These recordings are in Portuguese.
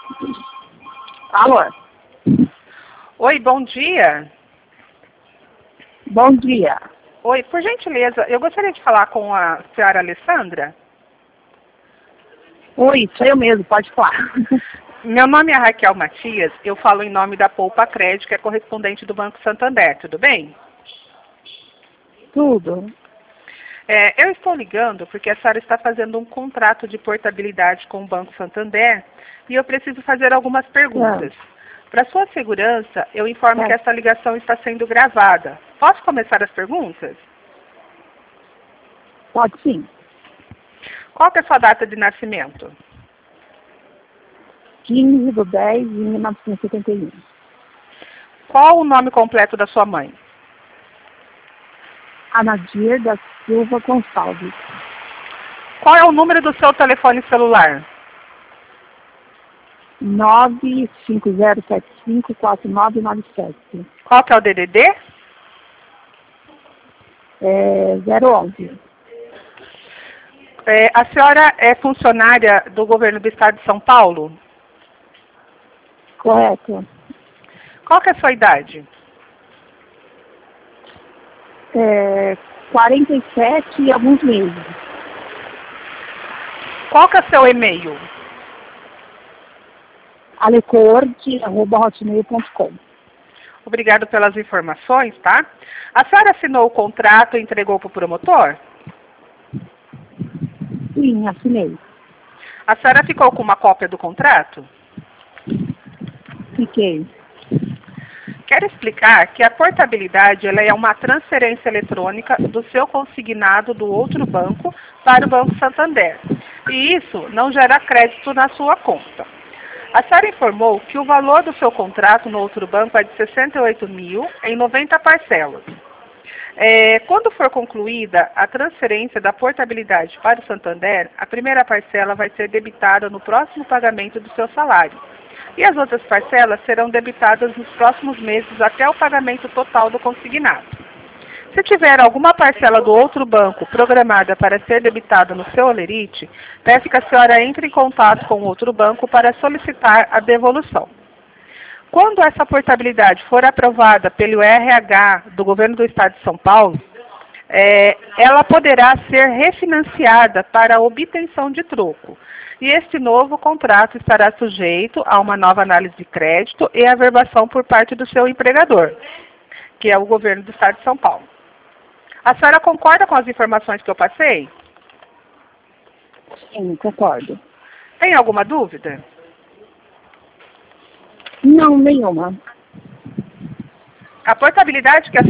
Alô? Oi, bom dia. Bom dia. Oi, por gentileza, eu gostaria de falar com a senhora Alessandra. Oi, sou eu mesmo, pode falar. Meu nome é Raquel Matias, eu falo em nome da Poupa Crédito, que é correspondente do Banco Santander, tudo bem? Tudo. Eu estou ligando porque a senhora está fazendo um contrato de portabilidade com o Banco Santander e eu preciso fazer algumas perguntas. Para sua segurança, eu informo que essa ligação está sendo gravada. Posso começar as perguntas? Pode sim. Qual que é a sua data de nascimento? 15/10/1971. Qual o nome completo da sua mãe? Anadir da Silva Gonçalves. Qual é o número do seu telefone celular? 950754997. Qual que é o DDD? 011. A senhora é funcionária do governo do estado de São Paulo? Correto. Qual que é a sua idade? 47 e alguns meses. Qual que é o seu e-mail? alecord@hotmail.com. Obrigado pelas informações, tá? A senhora assinou o contrato e entregou para o promotor? Sim, assinei. A senhora ficou com uma cópia do contrato? Fiquei. Quero explicar que a portabilidade ela é uma transferência eletrônica do seu consignado do outro banco para o Banco Santander. E isso não gera crédito na sua conta. A senhora informou que o valor do seu contrato no outro banco é de R$ 68.000 em 90 parcelas. Quando for concluída a transferência da portabilidade para o Santander, a primeira parcela vai ser debitada no próximo pagamento do seu salário. E as outras parcelas serão debitadas nos próximos meses até o pagamento total do consignado. Se tiver alguma parcela do outro banco programada para ser debitada no seu holerite, peço que a senhora entre em contato com o outro banco para solicitar a devolução. Quando essa portabilidade for aprovada pelo RH do Governo do Estado de São Paulo, ela poderá ser refinanciada para obtenção de troco. E este novo contrato estará sujeito a uma nova análise de crédito e averbação por parte do seu empregador, que é o Governo do Estado de São Paulo. A senhora concorda com as informações que eu passei? Sim, concordo. Tem alguma dúvida? Não, nenhuma. A portabilidade que a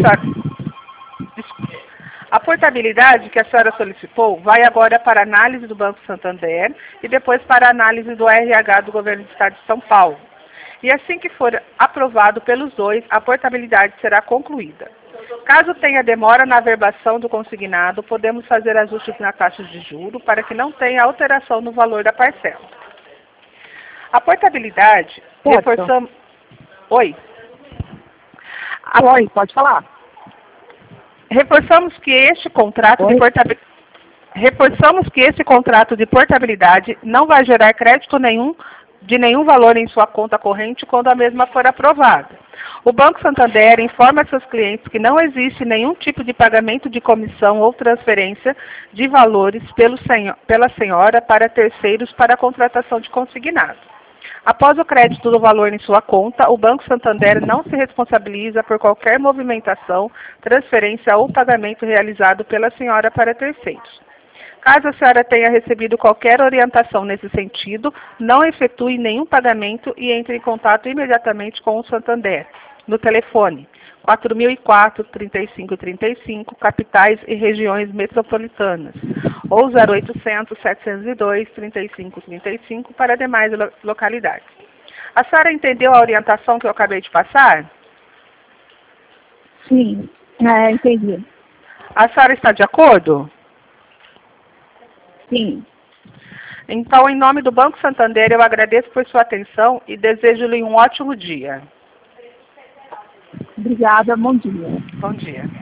senhora solicitou vai agora para a análise do Banco Santander e depois para a análise do RH do Governo do Estado de São Paulo. E assim que for aprovado pelos dois, a portabilidade será concluída. Caso tenha demora na averbação do consignado, podemos fazer ajustes na taxa de juros para que não tenha alteração no valor da parcela. A portabilidade, reforçamos... Oi? Oi, pode falar. Reforçamos que este contrato de portabilidade não vai gerar crédito de nenhum valor em sua conta corrente quando a mesma for aprovada. O Banco Santander informa seus clientes que não existe nenhum tipo de pagamento de comissão ou transferência de valores pela senhora para terceiros para a contratação de consignado. Após o crédito do valor em sua conta, o Banco Santander não se responsabiliza por qualquer movimentação, transferência ou pagamento realizado pela senhora para terceiros. Caso a senhora tenha recebido qualquer orientação nesse sentido, não efetue nenhum pagamento e entre em contato imediatamente com o Santander, no telefone 4004-3535, capitais e regiões metropolitanas, ou 0800-702-3535 para demais localidades. A senhora entendeu a orientação que eu acabei de passar? Sim, entendi. A senhora está de acordo? Sim. Então, em nome do Banco Santander, eu agradeço por sua atenção e desejo-lhe um ótimo dia. Obrigada, bom dia. Bom dia.